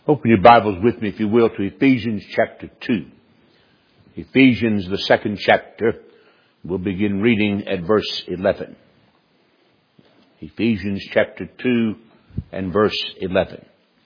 Open your Bibles with me, if you will, to Ephesians chapter 2. Ephesians, the second chapter. We'll begin reading at verse 11. Ephesians chapter 2 and verse 11.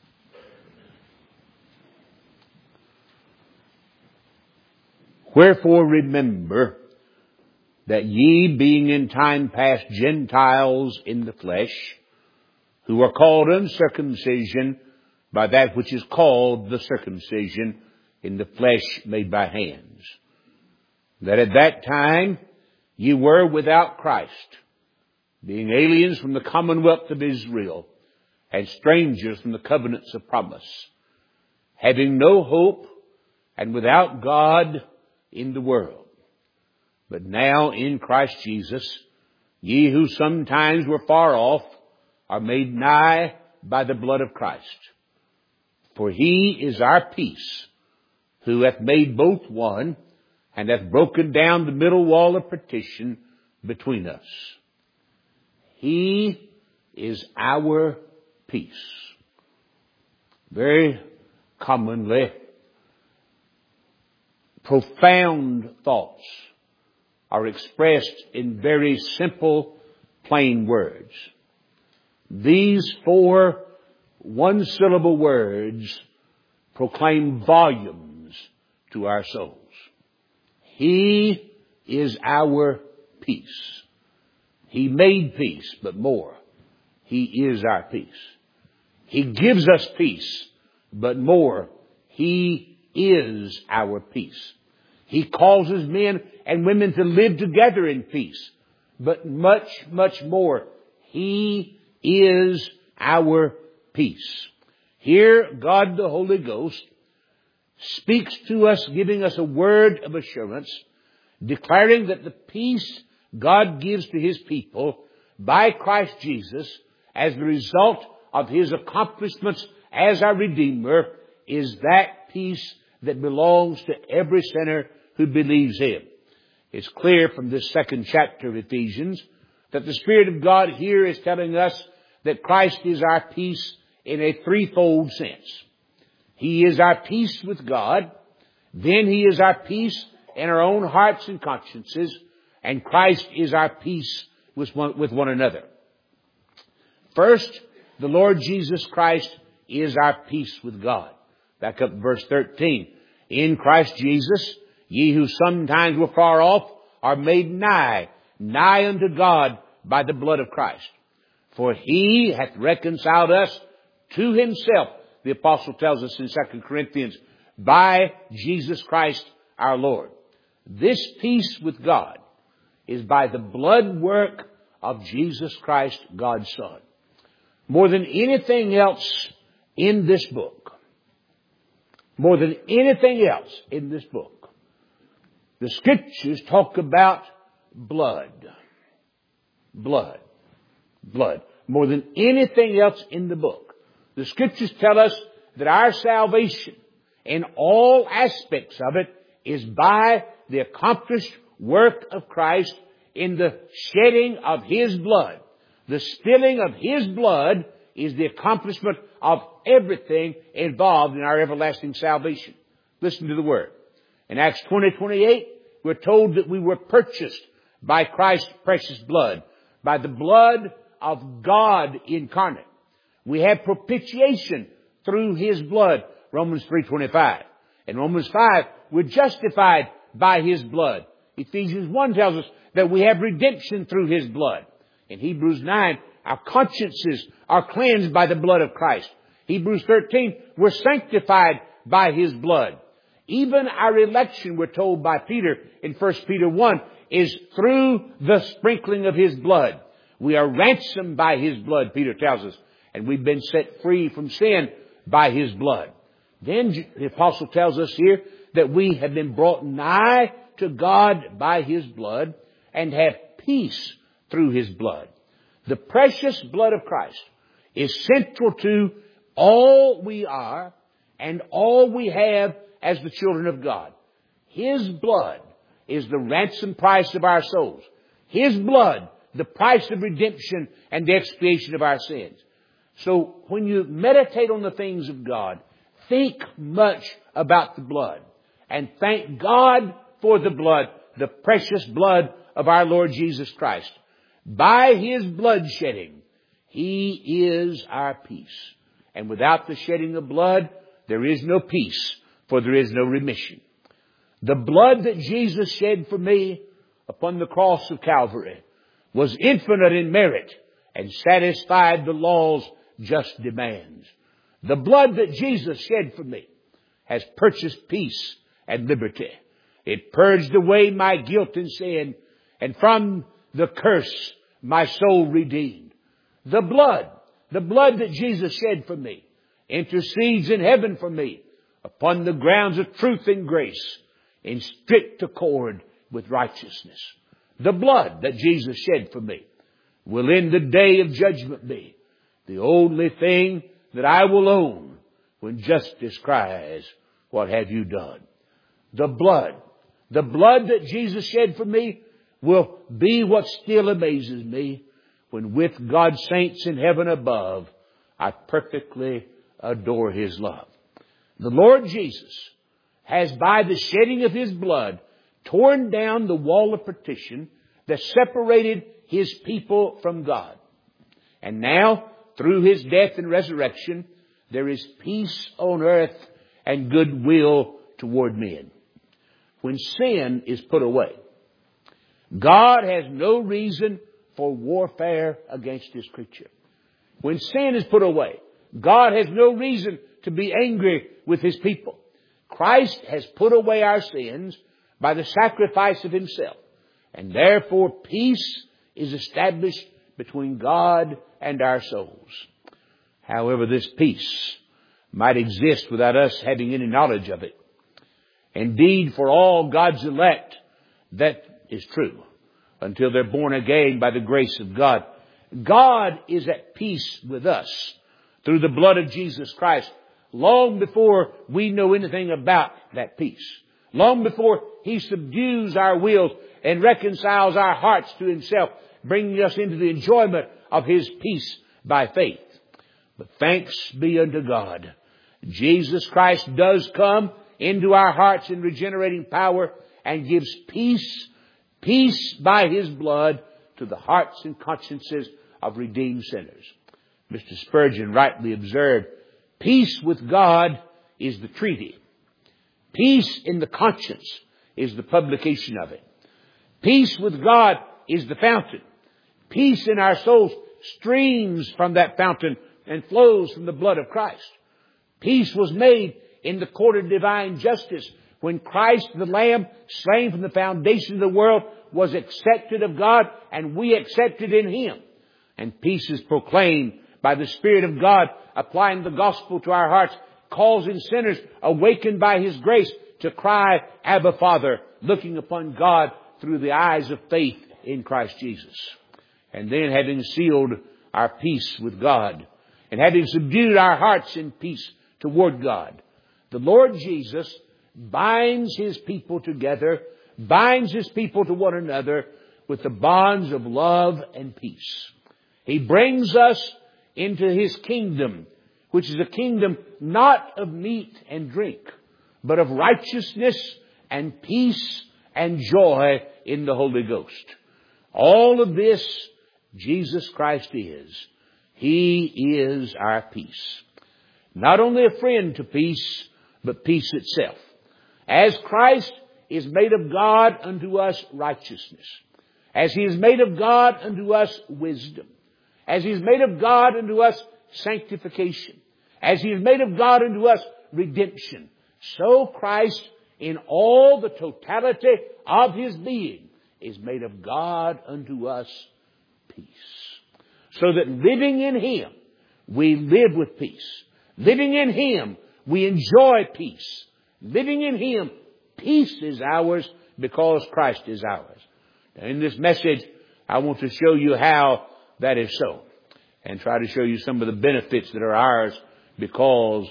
Wherefore remember that ye, being in time past Gentiles in the flesh, who are called uncircumcision by that which is called the circumcision in the flesh made by hands, that at that time ye were without Christ, being aliens from the commonwealth of Israel, and strangers from the covenants of promise, having no hope and without God in the world. But now in Christ Jesus, ye who sometimes were far off are made nigh by the blood of Christ. For he is our peace, who hath made both one, and hath broken down the middle wall of partition between us. He is our peace. Very commonly, profound thoughts are expressed in very simple, plain words. These four one-syllable words proclaim volumes to our souls. He is our peace. He made peace, but more, He is our peace. He gives us peace, but more, He is our peace. He causes men and women to live together in peace, but much, much more, He is our peace. Here, God the Holy Ghost speaks to us, giving us a word of assurance, declaring that the peace God gives to His people by Christ Jesus as the result of His accomplishments as our Redeemer is that peace that belongs to every sinner who believes Him. It's clear from this second chapter of Ephesians that the Spirit of God here is telling us that Christ is our peace in a threefold sense. He is our peace with God, then He is our peace in our own hearts and consciences, and Christ is our peace with one another. First, the Lord Jesus Christ is our peace with God. Back up verse 13. In Christ Jesus, ye who sometimes were far off are made nigh unto God by the blood of Christ. For He hath reconciled us to Himself, the apostle tells us in 2 Corinthians, by Jesus Christ our Lord. This peace with God is by the blood work of Jesus Christ, God's Son. More than anything else in this book, the Scriptures talk about blood. Blood. More than anything else in the book. The Scriptures tell us that our salvation in all aspects of it is by the accomplished work of Christ in the shedding of His blood. The spilling of His blood is the accomplishment of everything involved in our everlasting salvation. Listen to the Word. In Acts 20:28, we're told that we were purchased by Christ's precious blood, by the blood of God incarnate. We have propitiation through His blood, Romans 3:25. In Romans 5, we're justified by His blood. Ephesians 1 tells us that we have redemption through His blood. In Hebrews 9, our consciences are cleansed by the blood of Christ. Hebrews 13, we're sanctified by His blood. Even our election, we're told by Peter in 1 Peter 1, is through the sprinkling of His blood. We are ransomed by His blood, Peter tells us. And we've been set free from sin by His blood. Then the apostle tells us here that we have been brought nigh to God by His blood and have peace through His blood. The precious blood of Christ is central to all we are and all we have as the children of God. His blood is the ransom price of our souls. His blood, the price of redemption and the expiation of our sins. So when you meditate on the things of God, think much about the blood. And thank God for the blood, the precious blood of our Lord Jesus Christ. By His blood shedding, He is our peace. And without the shedding of blood, there is no peace, for there is no remission. The blood that Jesus shed for me upon the cross of Calvary was infinite in merit and satisfied the law's just demands. The blood that Jesus shed for me has purchased peace and liberty. It purged away my guilt and sin, and from the curse my soul redeemed. The blood that Jesus shed for me intercedes in heaven for me upon the grounds of truth and grace in strict accord with righteousness. The blood that Jesus shed for me will in the day of judgment be the only thing that I will own when justice cries, "What have you done?" The blood that Jesus shed for me will be what still amazes me when with God's saints in heaven above, I perfectly adore His love. The Lord Jesus has, by the shedding of His blood, torn down the wall of partition that separated His people from God. And now, through His death and resurrection, there is peace on earth and goodwill toward men. When sin is put away, God has no reason for warfare against His creature. When sin is put away, God has no reason to be angry with His people. Christ has put away our sins by the sacrifice of Himself, and therefore peace is established between God and our souls. However, this peace might exist without us having any knowledge of it. Indeed, for all God's elect, that is true until they're born again by the grace of God. God is at peace with us through the blood of Jesus Christ long before we know anything about that peace. Long before He subdues our wills and reconciles our hearts to Himself, bringing us into the enjoyment of His peace by faith. But thanks be unto God, Jesus Christ does come into our hearts in regenerating power and gives peace by His blood to the hearts and consciences of redeemed sinners. Mr. Spurgeon rightly observed, peace with God is the treaty. Peace in the conscience is the publication of it. Peace with God is the fountain. Peace in our souls streams from that fountain and flows from the blood of Christ. Peace was made in the court of divine justice when Christ the Lamb, slain from the foundation of the world, was accepted of God and we accepted in Him. And peace is proclaimed by the Spirit of God, applying the gospel to our hearts, causing sinners awakened by His grace to cry, Abba, Father, looking upon God through the eyes of faith in Christ Jesus. And then having sealed our peace with God and having subdued our hearts in peace toward God, the Lord Jesus binds His people together, binds His people to one another with the bonds of love and peace. He brings us into His kingdom, which is a kingdom not of meat and drink, but of righteousness and peace and joy in the Holy Ghost. All of this Jesus Christ is. He is our peace. Not only a friend to peace, but peace itself. As Christ is made of God unto us righteousness, as He is made of God unto us wisdom, as He is made of God unto us sanctification, as He is made of God unto us redemption, so Christ in all the totality of His being is made of God unto us peace. So that living in Him, we live with peace. Living in Him, we enjoy peace. Living in Him, peace is ours because Christ is ours. Now, in this message, I want to show you how that is so, and try to show you some of the benefits that are ours because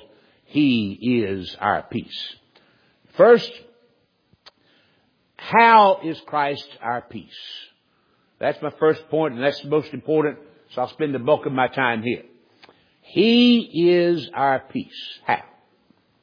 He is our peace. First, how is Christ our peace? That's my first point, and that's the most important, so I'll spend the bulk of my time here. He is our peace. How?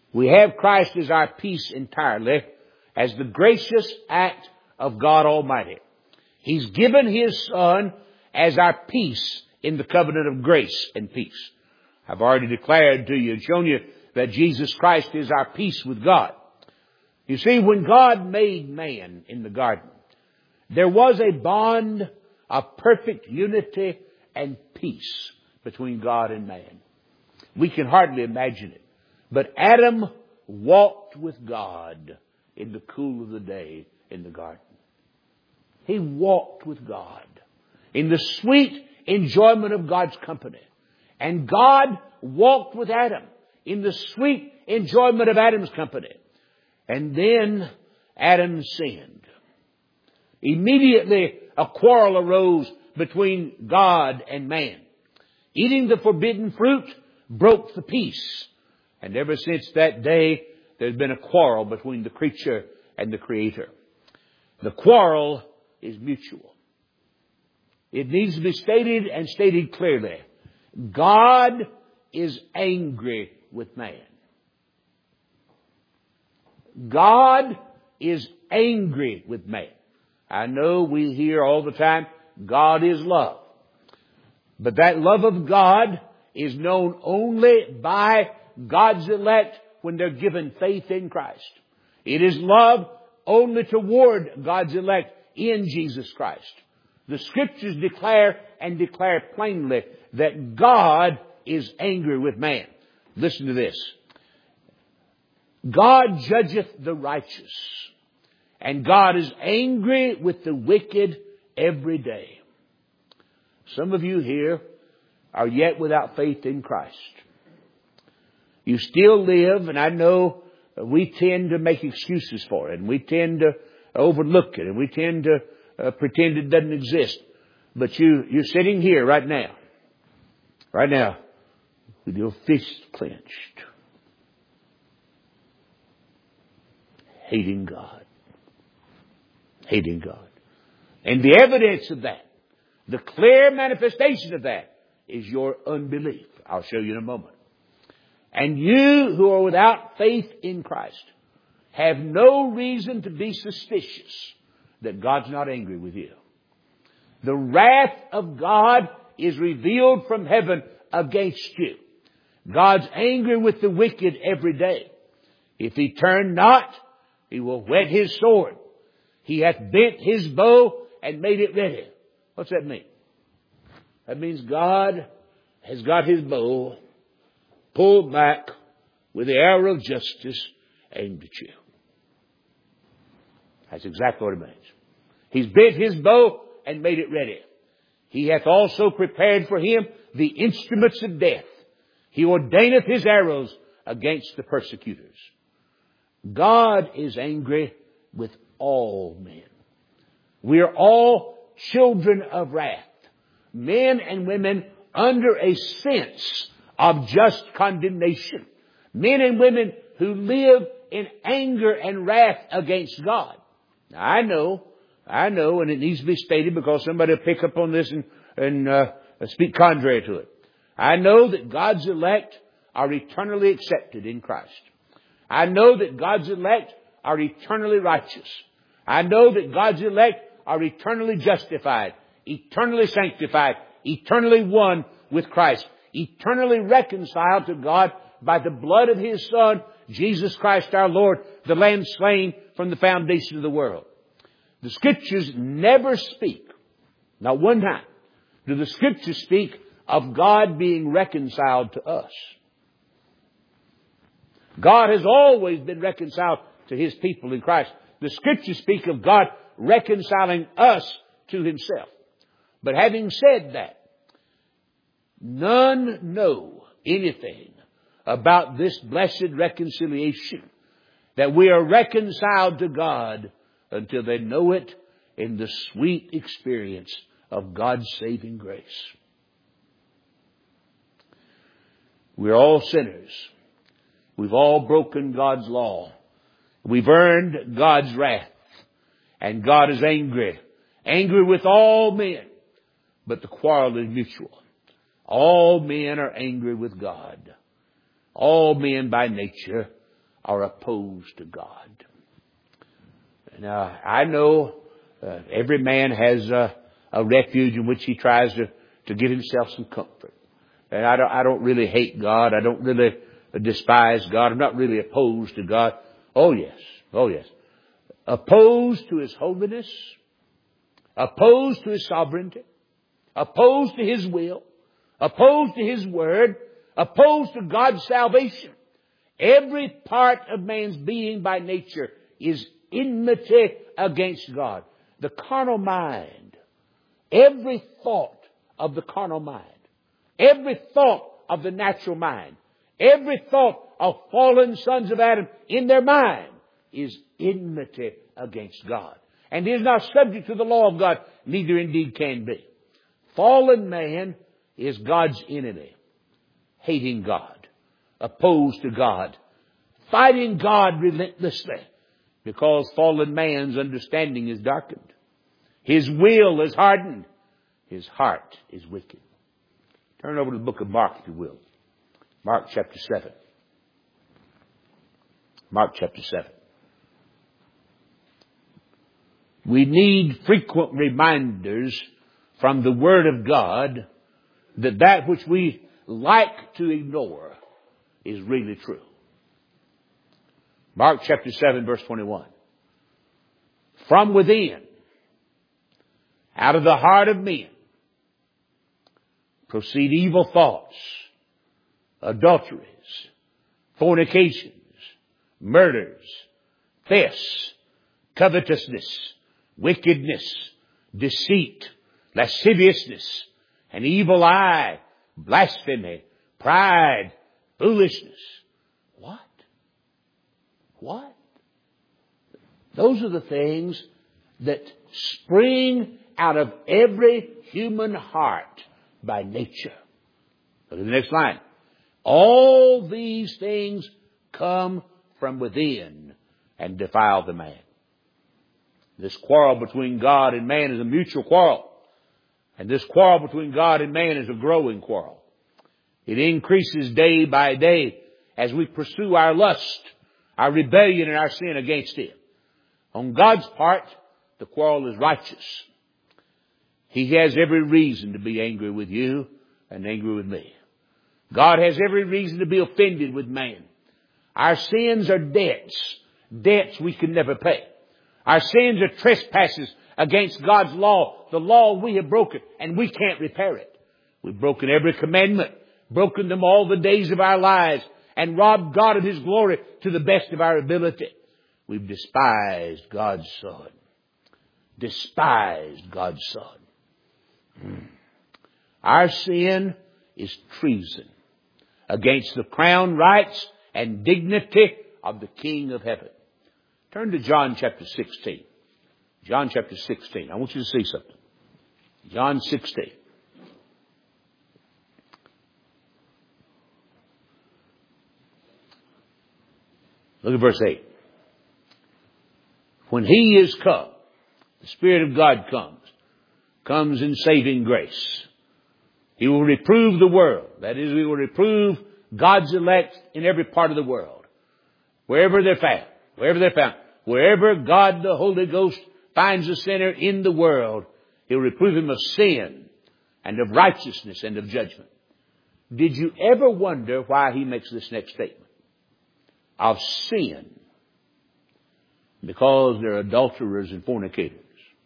We have Christ as our peace entirely, as the gracious act of God Almighty. He's given His Son as our peace in the covenant of grace and peace. I've already declared to you and shown you that Jesus Christ is our peace with God. You see, when God made man in the garden, there was a bond of perfect unity and peace between God and man. We can hardly imagine it. But Adam walked with God in the cool of the day in the garden. He walked with God in the sweet enjoyment of God's company. And God walked with Adam in the sweet enjoyment of Adam's company. And then Adam sinned. Immediately a quarrel arose between God and man. Eating the forbidden fruit broke the peace. And ever since that day, there's been a quarrel between the creature and the Creator. The quarrel is mutual. It needs to be stated and stated clearly. God is angry with man. God is angry with man. I know we hear all the time, God is love. But that love of God is known only by God's elect when they're given faith in Christ. It is love only toward God's elect in Jesus Christ. The Scriptures declare and declare plainly that God is angry with man. Listen to this. God judgeth the righteous, and God is angry with the wicked every day. Some of you here are yet without faith in Christ. You still live, and I know we tend to make excuses for it, and we tend to overlook it, and we tend to pretend it doesn't exist. But you're sitting here right now, with your fists clenched, hating God. And the evidence of that, the clear manifestation of that, is your unbelief. I'll show you in a moment. And you who are without faith in Christ have no reason to be suspicious that God's not angry with you. The wrath of God is revealed from heaven against you. God's angry with the wicked every day. If he turn not, he will whet his sword. He hath bent his bow and made it ready. What's that mean? That means God has got his bow pulled back with the arrow of justice aimed at you. That's exactly what it means. He's bent his bow and made it ready. He hath also prepared for him the instruments of death. He ordaineth his arrows against the persecutors. God is angry with all men. We are all children of wrath. Men and women under a sense of just condemnation. Men and women who live in anger and wrath against God. Now, I know, and it needs to be stated because somebody will pick up on this and speak contrary to it. I know that God's elect are eternally accepted in Christ. I know that God's elect are eternally righteous. I know that God's elect are eternally justified, eternally sanctified, eternally one with Christ, eternally reconciled to God by the blood of His Son, Jesus Christ our Lord, the Lamb slain from the foundation of the world. The Scriptures never speak, not one time, do the Scriptures speak of God being reconciled to us. God has always been reconciled to His people in Christ. The Scriptures speak of God reconciling us to Himself. But having said that, none know anything about this blessed reconciliation, that we are reconciled to God, until they know it in the sweet experience of God's saving grace. We're all sinners. We've all broken God's law. We've earned God's wrath. And God is angry. Angry with all men. But the quarrel is mutual. All men are angry with God. All men by nature are opposed to God. Now, I know every man has a refuge in which he tries to give himself some comfort. And I don't really hate God. I don't really despise God. I'm not really opposed to God. Oh yes. Oh yes. Opposed to His holiness. Opposed to His sovereignty. Opposed to His will. Opposed to His word. Opposed to God's salvation. Every part of man's being by nature is enmity against God. The carnal mind. Every thought of the carnal mind. Every thought of the natural mind. Every thought of fallen sons of Adam in their mind is enmity against God. And is not subject to the law of God, neither indeed can be. Fallen man is God's enemy. Hating God. Opposed to God. Fighting God relentlessly. Because fallen man's understanding is darkened. His will is hardened. His heart is wicked. Turn over to the book of Mark, if you will. Mark chapter 7. Mark chapter 7. We need frequent reminders from the Word of God that which we like to ignore is really true. Mark chapter 7, verse 21. From within, out of the heart of men, proceed evil thoughts, adulteries, fornications, murders, thefts, covetousness, wickedness, deceit, lasciviousness, an evil eye, blasphemy, pride, foolishness. What? Those are the things that spring out of every human heart by nature. Look at the next line. All these things come from within and defile the man. This quarrel between God and man is a mutual quarrel. And this quarrel between God and man is a growing quarrel. It increases day by day as we pursue our lust, our rebellion, and our sin against Him. On God's part, the quarrel is righteous. He has every reason to be angry with you and angry with me. God has every reason to be offended with man. Our sins are debts we can never pay. Our sins are trespasses against God's law, the law we have broken, and we can't repair it. We've broken every commandment, broken them all the days of our lives, and robbed God of His glory to the best of our ability. We've despised God's Son. Despised God's Son. Our sin is treason against the crown rights and dignity of the King of Heaven. Turn to John chapter 16. John chapter 16. I want you to see something. John 16. Look at verse 8. When He is come, the Spirit of God comes in saving grace. He will reprove the world. That is, He will reprove God's elect in every part of the world. Wherever they're found. Wherever God the Holy Ghost finds a sinner in the world, He'll reprove him of sin and of righteousness and of judgment. Did you ever wonder why He makes this next statement? Of sin. Because they're adulterers and fornicators.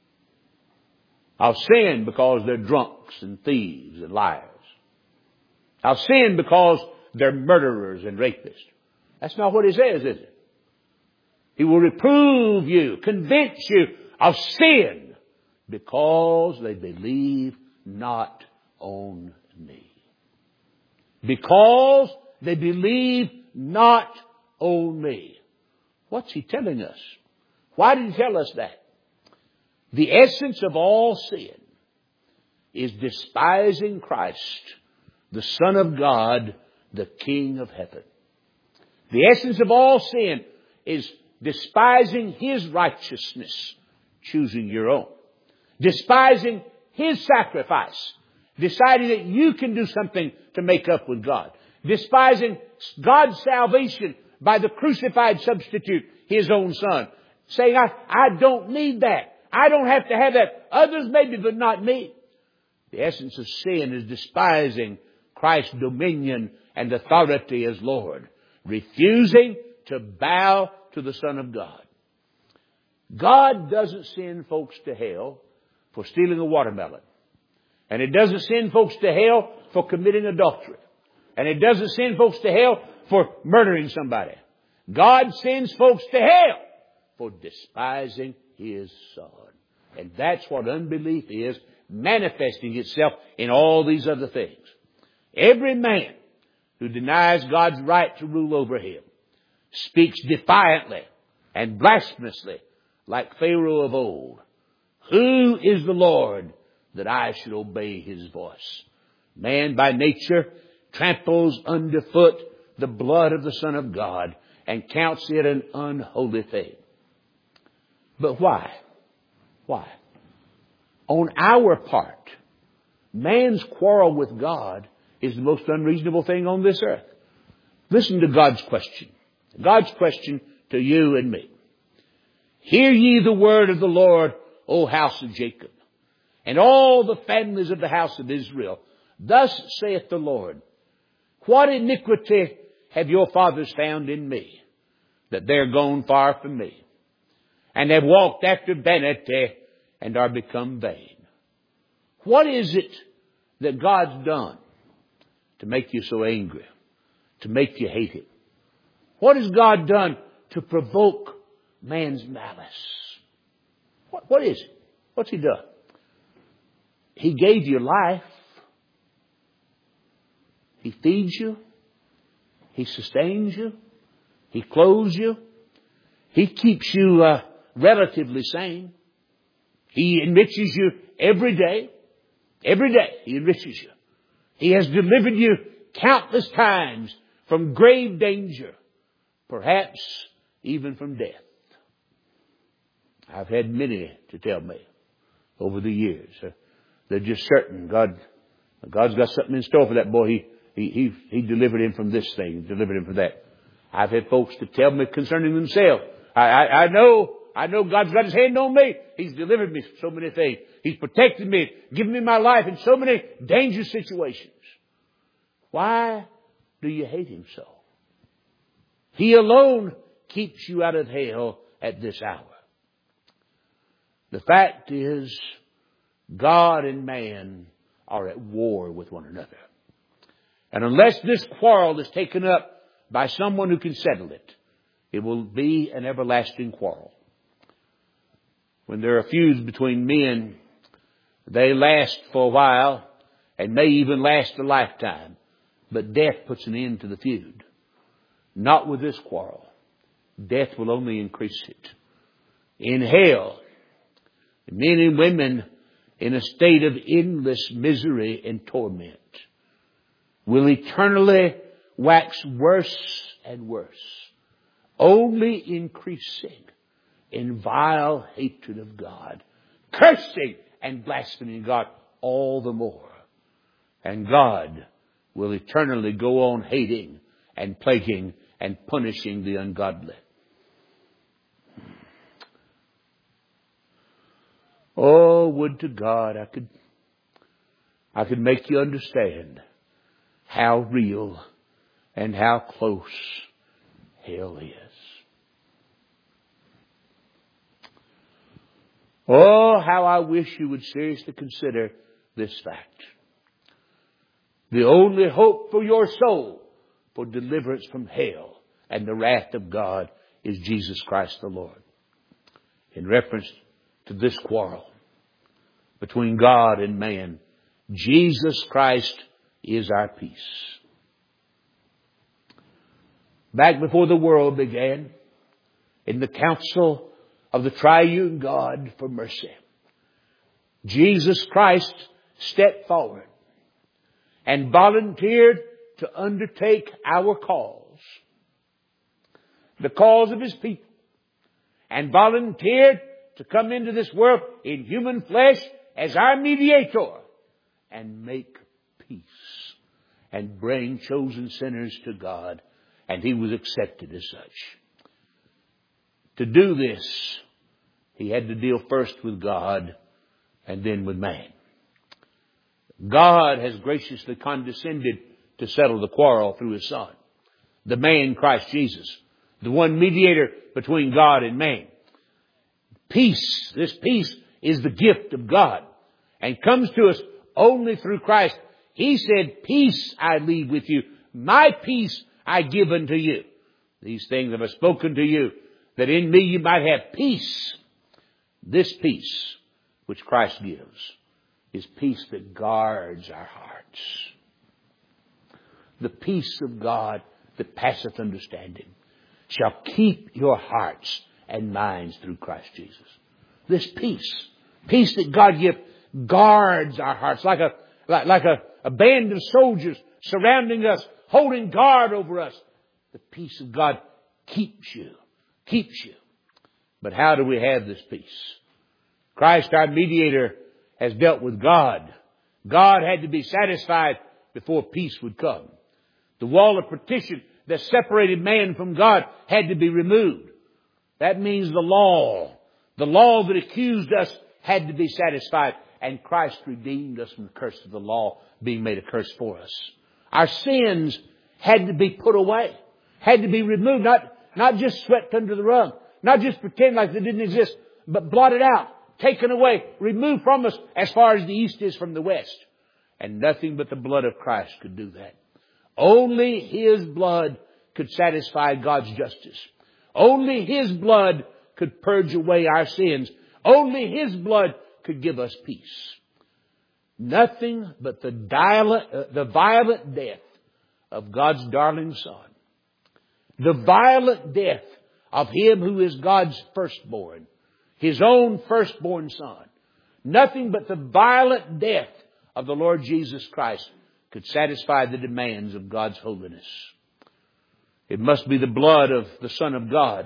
Of sin because they're drunks and thieves and liars. Of sin because they're murderers and rapists. That's not what He says, is it? He will reprove you, convince you of sin because they believe not on me. Because they believe not on me. What's He telling us? Why did He tell us that? The essence of all sin is despising Christ, the Son of God, the King of Heaven. The essence of all sin is despising His righteousness, choosing your own. Despising His sacrifice, deciding that you can do something to make up with God. Despising God's salvation, by the crucified substitute, His own Son. Saying, I don't need that. I don't have to have that. Others maybe, but not me. The essence of sin is despising Christ's dominion and authority as Lord. Refusing to bow to the Son of God. God doesn't send folks to hell for stealing a watermelon. And it doesn't send folks to hell for committing adultery. And it doesn't send folks to hell for murdering somebody. God sends folks to hell for despising His Son. And that's what unbelief is, manifesting itself in all these other things. Every man who denies God's right to rule over him speaks defiantly and blasphemously like Pharaoh of old. Who is the Lord that I should obey His voice? Man by nature tramples underfoot the blood of the Son of God and counts it an unholy thing. But why? Why? On our part, man's quarrel with God is the most unreasonable thing on this earth. Listen to God's question. God's question to you and me. Hear ye the word of the Lord, O house of Jacob, and all the families of the house of Israel. Thus saith the Lord, what iniquity have your fathers found in me, that they're gone far from me, and have walked after vanity, and are become vain? What is it that God's done to make you so angry, to make you hate Him? What has God done to provoke man's malice? What is it? What's He done? He gave you life. He feeds you. He sustains you. He clothes you. He keeps you relatively sane. He enriches you every day. Every day He enriches you. He has delivered you countless times from grave danger, perhaps even from death. I've had many to tell me over the years. They're just certain God's got something in store for that boy. He delivered him from this thing, delivered him from that. I've had folks to tell me concerning themselves. I know God's got His hand on me. He's delivered me from so many things. He's protected me, given me my life in so many dangerous situations. Why do you hate Him so? He alone keeps you out of hell at this hour. The fact is, God and man are at war with one another. And unless this quarrel is taken up by someone who can settle it, it will be an everlasting quarrel. When there are feuds between men, they last for a while and may even last a lifetime. But death puts an end to the feud. Not with this quarrel. Death will only increase it. In hell, men and women in a state of endless misery and torment will eternally wax worse and worse, only increasing in vile hatred of God, cursing and blaspheming God all the more. And God will eternally go on hating and plaguing and punishing the ungodly. Oh, would to God I could make you understand how real and how close hell is. Oh, how I wish you would seriously consider this fact. The only hope for your soul for deliverance from hell and the wrath of God is Jesus Christ the Lord. In reference to this quarrel between God and man, Jesus Christ is our peace. Back before the world began, in the council of the triune God for mercy, Jesus Christ stepped forward and volunteered to undertake our cause, the cause of His people, and volunteered to come into this world in human flesh as our mediator and make peace and bring chosen sinners to God and He was accepted as such. To do this, He had to deal first with God and then with man. God has graciously condescended to settle the quarrel through His Son, the man Christ Jesus, the one mediator between God and man. Peace, this peace is the gift of God and comes to us only through Christ. He said, peace I leave with you. My peace I give unto you. These things have I spoken to you, that in me you might have peace. This peace which Christ gives is peace that guards our hearts. The peace of God that passeth understanding shall keep your hearts and minds through Christ Jesus. This peace that God gives, guards our hearts like a band of soldiers surrounding us, holding guard over us. The peace of God keeps you. But how do we have this peace? Christ, our mediator, has dealt with God. God had to be satisfied before peace would come. The wall of partition that separated man from God had to be removed. That means the law that accused us had to be satisfied. And Christ redeemed us from the curse of the law, being made a curse for us. Our sins had to be put away, had to be removed, not just swept under the rug, not just pretend like they didn't exist, but blotted out, taken away, removed from us as far as the east is from the west. And nothing but the blood of Christ could do that. Only His blood could satisfy God's justice. Only His blood could purge away our sins. Only His blood could give us peace. Nothing but the violent death of God's darling Son. The violent death of Him who is God's firstborn. His own firstborn Son. Nothing but the violent death of the Lord Jesus Christ could satisfy the demands of God's holiness. It must be the blood of the Son of God.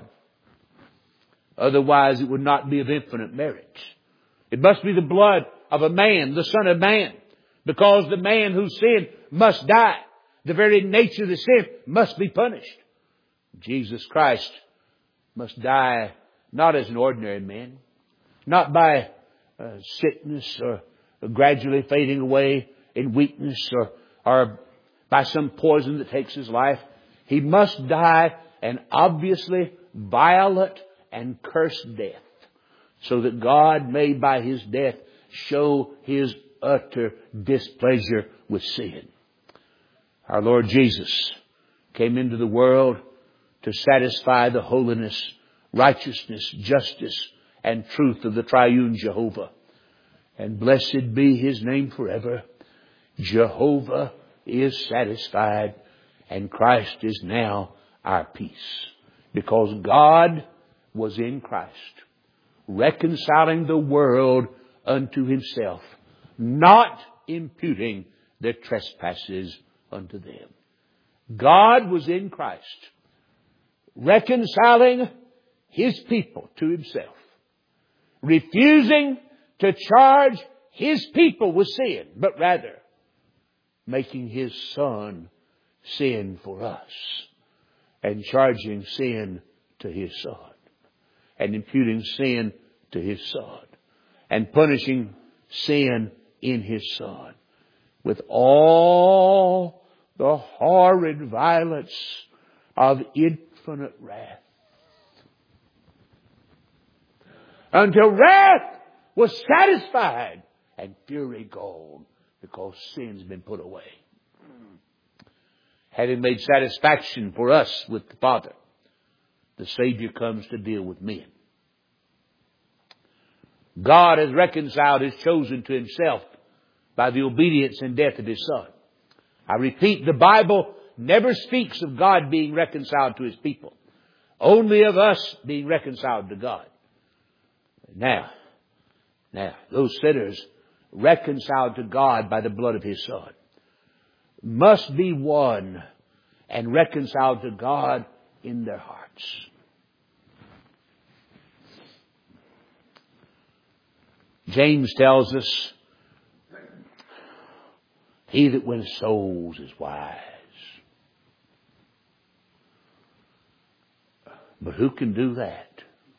Otherwise it would not be of infinite merit. It must be the blood of a man, the Son of Man. Because the man who sinned must die. The very nature of the sin must be punished. Jesus Christ must die not as an ordinary man. Not by sickness or gradually fading away in weakness or by some poison that takes his life. He must die an obviously violent and cursed death, so that God may by His death show His utter displeasure with sin. Our Lord Jesus came into the world to satisfy the holiness, righteousness, justice, and truth of the triune Jehovah. And blessed be His name forever. Jehovah is satisfied, and Christ is now our peace. Because God was in Christ, reconciling the world unto Himself, not imputing their trespasses unto them. God was in Christ, reconciling His people to Himself, refusing to charge His people with sin, but rather making His Son sin for us and charging sin to His Son and imputing sin to His Son and punishing sin in His Son with all the horrid violence of infinite wrath. Until wrath was satisfied and fury gone, because sin's been put away. Having made satisfaction for us with the Father, the Savior comes to deal with men. God has reconciled His chosen to Himself by the obedience and death of His Son. I repeat, the Bible never speaks of God being reconciled to His people. Only of us being reconciled to God. Now, those sinners reconciled to God by the blood of His Son must be won and reconciled to God in their hearts. James tells us, he that wins souls is wise. But who can do that?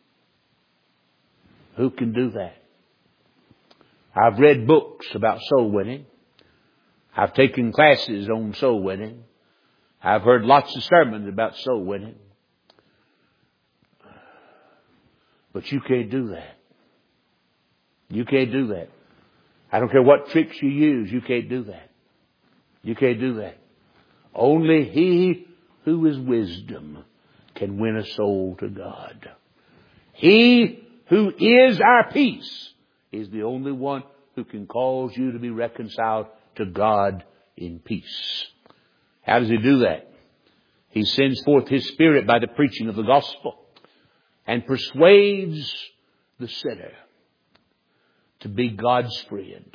Who can do that? I've read books about soul winning. I've taken classes on soul winning. I've heard lots of sermons about soul winning. But you can't do that. You can't do that. I don't care what tricks you use, you can't do that. You can't do that. Only He who is wisdom can win a soul to God. He who is our peace is the only one who can cause you to be reconciled to God in peace. How does He do that? He sends forth His Spirit by the preaching of the gospel and persuades the sinner to be God's friend.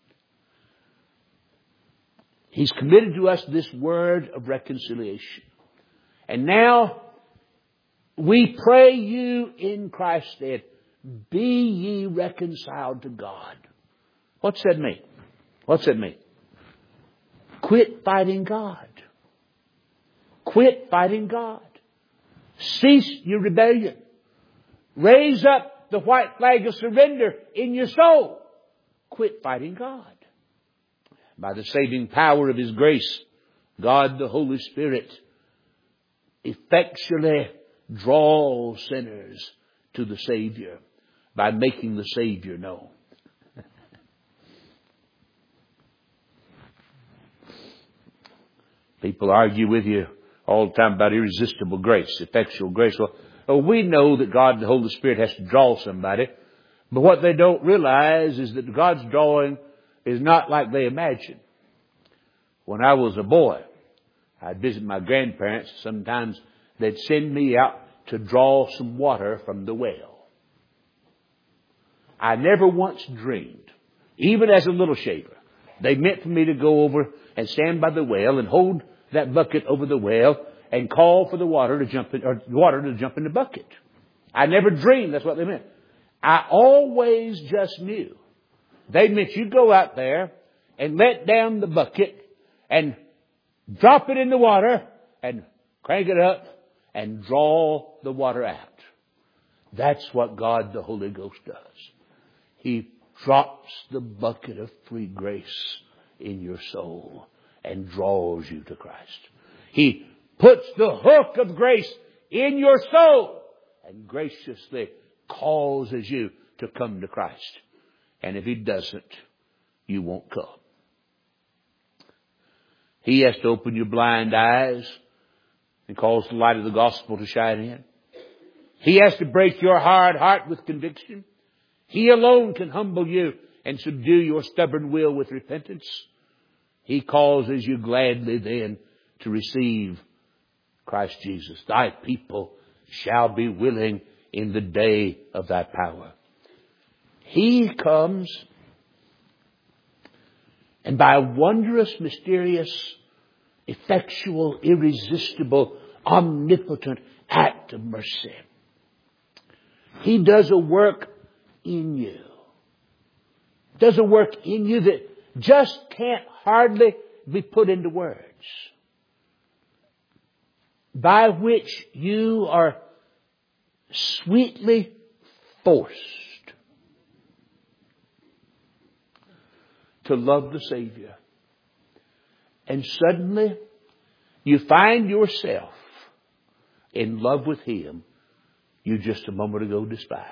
He's committed to us this word of reconciliation. And now we pray you in Christ's stead, be ye reconciled to God. What's that mean? What's that mean? Quit fighting God. Quit fighting God. Cease your rebellion. Raise up the white flag of surrender in your soul. Quit fighting God. By the saving power of His grace, God the Holy Spirit effectually draws sinners to the Savior by making the Savior known. People argue with you all the time about irresistible grace, effectual grace. Well, we know that God the Holy Spirit has to draw somebody, but what they don't realize is that God's drawing is not like they imagine. When I was a boy, I'd visit my grandparents. Sometimes they'd send me out to draw some water from the well. I never once dreamed, even as a little shaver, they meant for me to go over and stand by the well and hold that bucket over the well and call for the water to jump in, or water to jump in the bucket. I never dreamed that's what they meant. I always just knew they meant you go out there and let down the bucket and drop it in the water and crank it up and draw the water out. That's what God the Holy Ghost does. He drops the bucket of free grace in your soul and draws you to Christ. He puts the hook of grace in your soul and graciously causes you to come to Christ. And if He doesn't, you won't come. He has to open your blind eyes and cause the light of the gospel to shine in. He has to break your hard heart with conviction. He alone can humble you and subdue your stubborn will with repentance. He causes you gladly then to receive Christ Jesus. Thy people shall be willing in the day of thy power. He comes, and by a wondrous, mysterious, effectual, irresistible, omnipotent act of mercy, He does a work in you. Does a work in you that just can't hardly be put into words. By which you are sweetly forced to love the Savior. And suddenly you find yourself in love with Him you just a moment ago despised.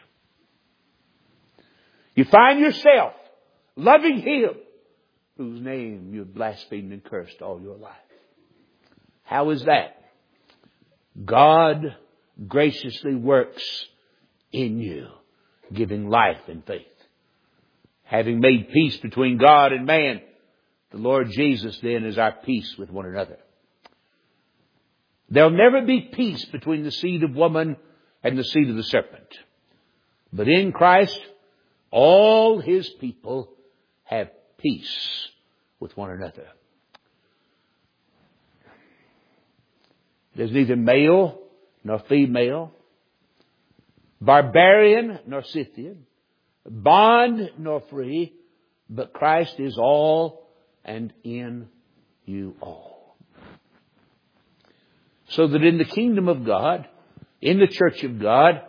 You find yourself loving Him whose name you have blasphemed and cursed all your life. How is that? God graciously works in you, giving life and faith. Having made peace between God and man, the Lord Jesus then is our peace with one another. There'll never be peace between the seed of woman and the seed of the serpent. But in Christ, all His people have peace with one another. There's neither male nor female, barbarian nor Scythian, bond nor free, but Christ is all and in you all. So that in the kingdom of God, in the church of God,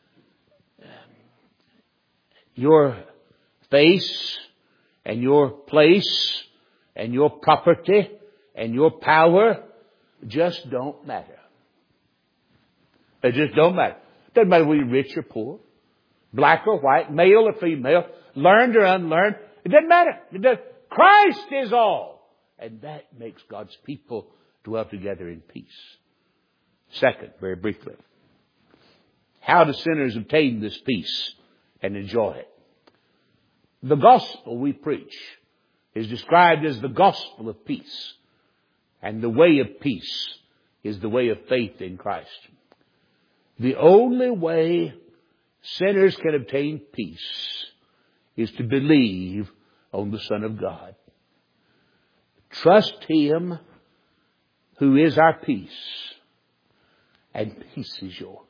your face and your place and your property and your power just don't matter. They just don't matter. Doesn't matter whether you're rich or poor, black or white, male or female, learned or unlearned. It doesn't matter. Christ is all. And that makes God's people dwell together in peace. Second, very briefly, how do sinners obtain this peace and enjoy it? The gospel we preach is described as the gospel of peace. And the way of peace is the way of faith in Christ. The only way sinners can obtain peace is to believe on the Son of God. Trust Him who is our peace, and peace is yours.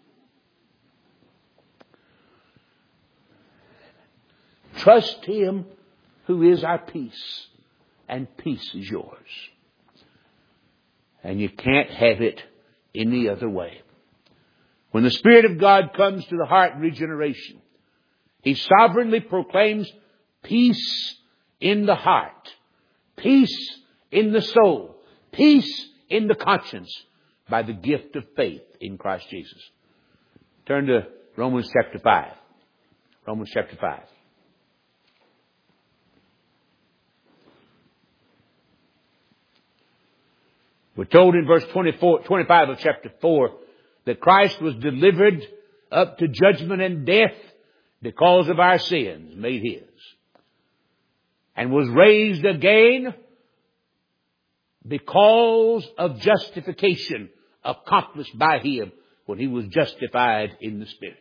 Trust Him who is our peace, and peace is yours. And you can't have it any other way. When the Spirit of God comes to the heart in regeneration, He sovereignly proclaims peace in the heart, peace in the soul, peace in the conscience by the gift of faith in Christ Jesus. Turn to Romans chapter 5. Romans chapter 5. We're told in verse 25 of chapter 4 that Christ was delivered up to judgment and death because of our sins made His, and was raised again because of justification accomplished by Him when He was justified in the Spirit.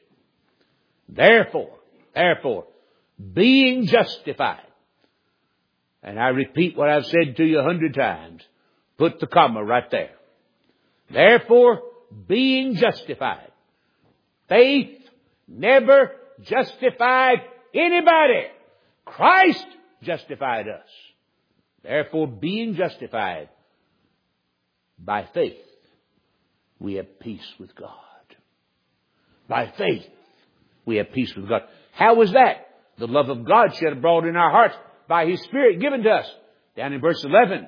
Therefore, being justified, and I repeat what I've said to you 100 times, put the comma right there. Therefore, being justified. Faith never justified anybody. Christ justified us. Therefore, being justified by faith, we have peace with God. By faith, we have peace with God. How was that? The love of God shed abroad in our hearts by His Spirit given to us. Down in verse 11.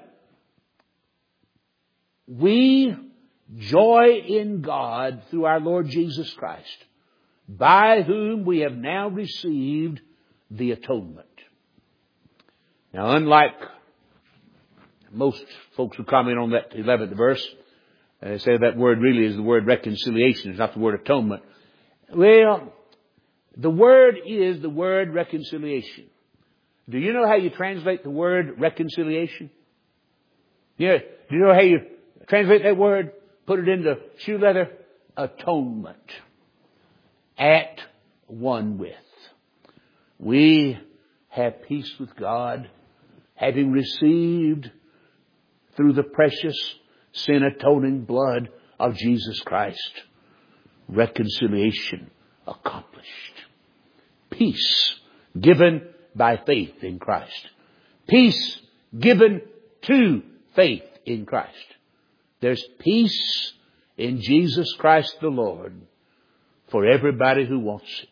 We joy in God through our Lord Jesus Christ, by whom we have now received the atonement. Now, unlike most folks who comment on that 11th verse, they say that word really is the word reconciliation. It's not the word atonement. Well, the word is the word reconciliation. Do you know how you translate the word reconciliation? Yeah. Do you know how you translate that word? Put it into shoe leather. Atonement. At one with. We have peace with God, having received through the precious sin-atoning blood of Jesus Christ, reconciliation accomplished. Peace given by faith in Christ. Peace given to faith in Christ. There's peace in Jesus Christ the Lord for everybody who wants it.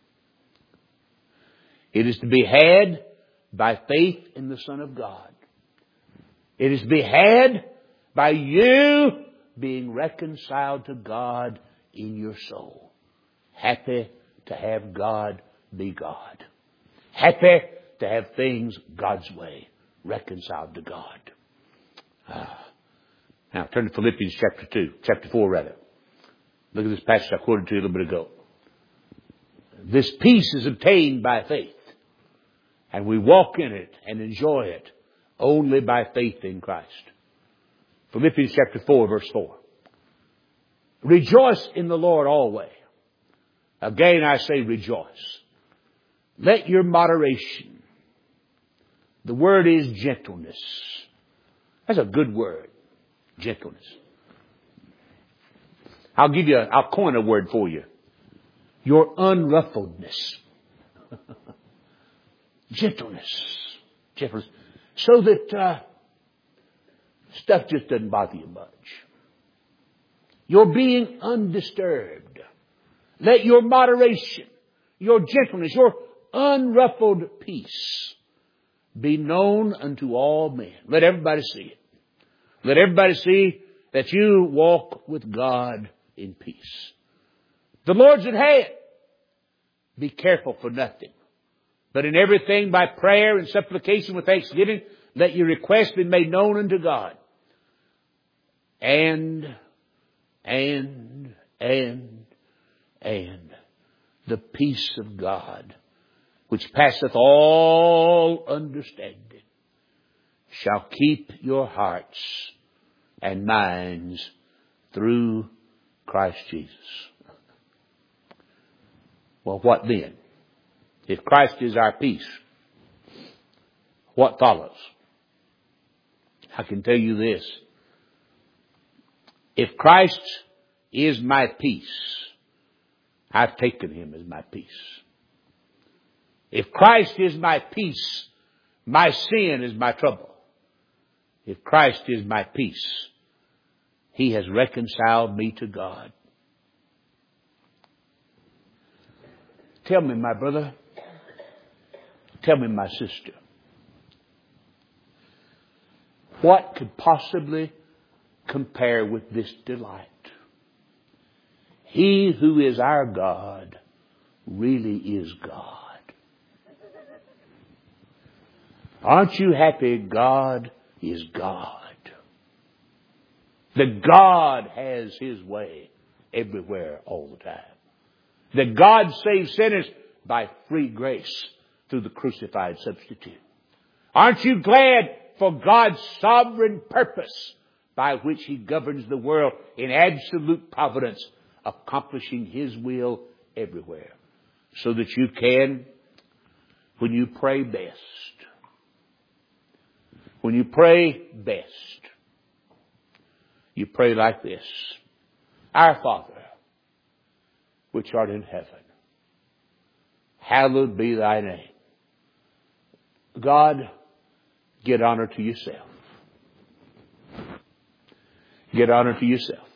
It is to be had by faith in the Son of God. It is to be had by you being reconciled to God in your soul. Happy to have God be God. Happy to have things God's way, reconciled to God. Now turn to Philippians chapter 4 rather. Look at this passage I quoted to you a little bit ago. This peace is obtained by faith. And we walk in it and enjoy it only by faith in Christ. Philippians chapter 4 verse 4. Rejoice in the Lord always. Again I say rejoice. Let your moderation. The word is gentleness. That's a good word. Gentleness. I'll coin a word for you. Your unruffledness. Gentleness. Gentleness. So that stuff just doesn't bother you much. your being undisturbed. Let your moderation, your gentleness, your unruffled peace be known unto all men. Let everybody see it. Let everybody see that you walk with God in peace. The Lord's at hand. Be careful for nothing, but in everything by prayer and supplication with thanksgiving, let your requests be made known unto God. And the peace of God, which passeth all understanding, shall keep your hearts and minds through Christ Jesus. Well, what then? If Christ is our peace, what follows? I can tell you this. If Christ is my peace, I've taken Him as my peace. If Christ is my peace, my sin is my trouble. If Christ is my peace, He has reconciled me to God. Tell me, my brother. Tell me, my sister. What could possibly compare with this delight? He who is our God really is God. Aren't you happy God is God? That God has His way everywhere all the time. That God saves sinners by free grace through the crucified substitute. Aren't you glad for God's sovereign purpose by which He governs the world in absolute providence, accomplishing His will everywhere, so that you can, when you pray best, you pray like this: Our Father, which art in heaven, hallowed be thy name. God, get honor to yourself. Get honor to yourself.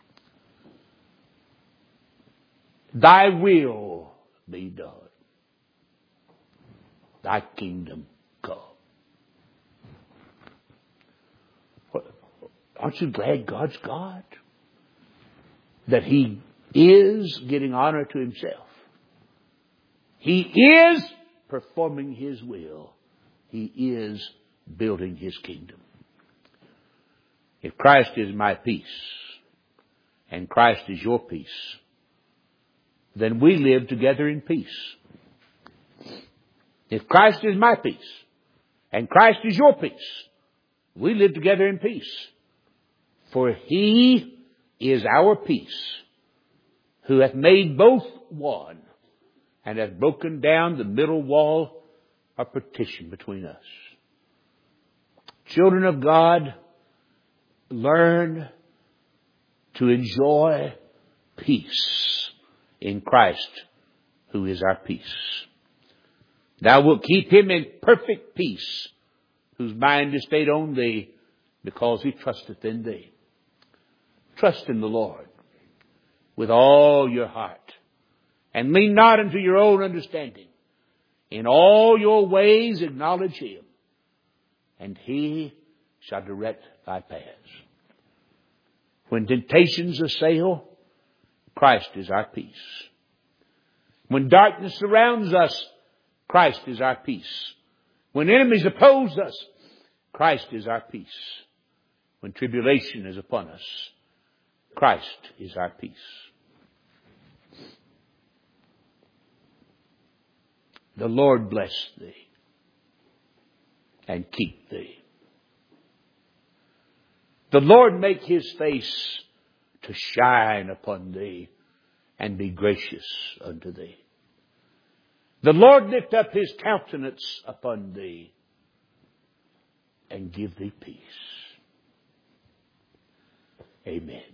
Thy will be done. Thy kingdom come. Aren't you glad God's God? That He is getting honor to Himself. He is performing His will. He is building His kingdom. If Christ is my peace, and Christ is your peace, then we live together in peace. If Christ is my peace, and Christ is your peace, we live together in peace. For He is our peace, who hath made both one, and hath broken down the middle wall of partition between us. Children of God, learn to enjoy peace in Christ, who is our peace. Thou wilt keep him in perfect peace, whose mind is stayed on thee, because he trusteth in thee. Trust in the Lord with all your heart, and lean not unto your own understanding. In all your ways acknowledge Him, and He shall direct thy paths. When temptations assail, Christ is our peace. When darkness surrounds us, Christ is our peace. When enemies oppose us, Christ is our peace. When tribulation is upon us, Christ is our peace. The Lord bless thee and keep thee. The Lord make His face to shine upon thee and be gracious unto thee. The Lord lift up His countenance upon thee and give thee peace. Amen.